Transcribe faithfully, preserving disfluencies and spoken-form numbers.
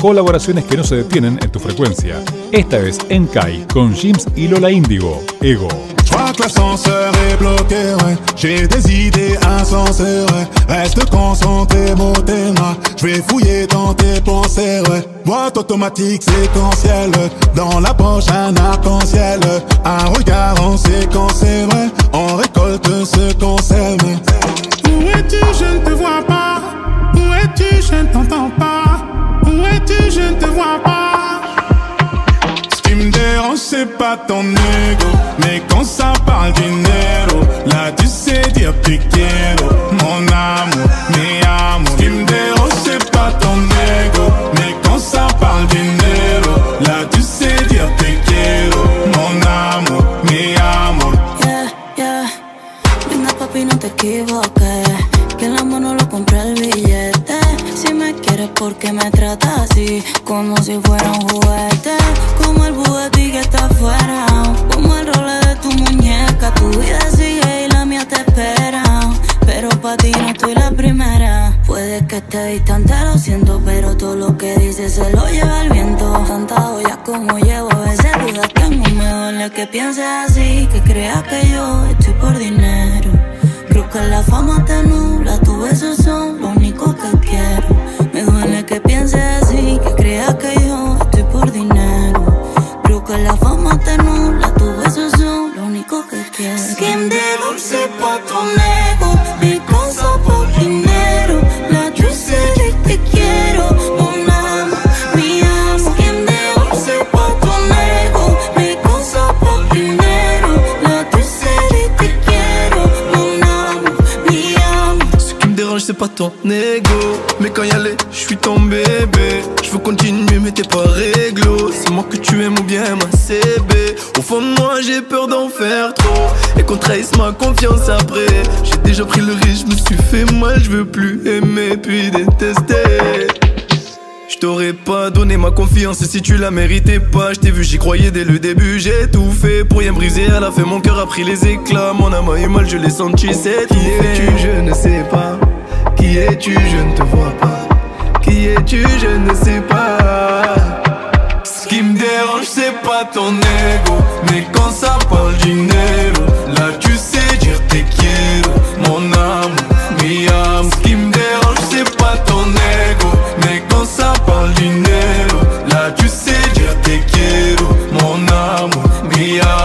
colaboraciones que no se detienen en tu frecuencia. Esta vez en Kai, con Jims y Lola Índigo, Ego. Je crois que l'ascenseur est bloqué, ouais. J'ai des idées insensées, ouais. Reste concentré, mon thème. Je vais fouiller dans tes pensées, ouais. Boîte automatique séquentielle. Dans la poche un arc-en-ciel. Un regard en séquence, c'est vrai. On récolte ce qu'on sème. Où es-tu, je ne te vois pas. Où es-tu, je ne t'entends pas. Où es-tu, je ne te vois pas. Ce qui me dérange, c'est pas ton ego. Mais quand ça parle dinero, là tu sais dire te quiero. Mon amour, mi amour. Ce qui me dérange, c'est pas ton ego. Mais quand ça parle dinero, là tu sais dire te quiero. Mon amour, mi amour. Yeah, yeah. Venga papi, no te equivoques. Que el amor no lo compra el billete. Si me quieres, ¿por qué me tratas así? Como si fuera un juguete. Como el juguete que está afuera. Como el role de tu muñeca. Tu vida sigue y la mía te espera. Pero pa' ti no estoy la primera. Puede que esté distante, lo siento. Pero todo lo que dices se lo lleva el viento. Tantas ollas como llevo, a veces dudas tengo. Me duele que pienses así. Que creas que yo estoy por dinero. Creo que la fama te nubla, tus besos son lo único que quiero. Me duele que pienses así, que creas que yo estoy por dinero. Creo que la fama te nubla, tus besos son lo único que quiero. Skin de dulce pa' tu nego, mi cosa por dinero. La dulce de te quiero, mon amo, mi amo. Skin de dulce pa' tu nego, mi cosa por dinero. La dulce de te quiero, mon amo, mi amo. Ce qui me dérange c'est pas ton ego. Mais quand y aller, je suis ton bébé. Je veux continuer mais t'es pas réglo. C'est moi que tu aimes ou bien ma C B. Au fond de moi j'ai peur d'en faire trop et qu'on trahisse ma confiance après. J'ai déjà pris le risque, je me suis fait mal. Je veux plus aimer puis détester. Je t'aurais pas donné ma confiance si tu la méritais pas. Je t'ai vu, j'y croyais dès le début. J'ai tout fait pour rien briser. À la fin mon cœur a pris les éclats. Mon âme a eu mal, je l'ai senti. C'est qui es-tu, je ne sais pas. Qui es-tu, je ne te vois pas. Qui es-tu, je ne sais pas. Ce qui me dérange c'est pas ton ego. Mais quand ça parle dinero, là tu sais dire te quiero. Mon amour, mi amo. Ce qui me dérange c'est pas ton ego. Mais quand ça parle dinero, là tu sais dire te quiero. Mon amour, mi amo.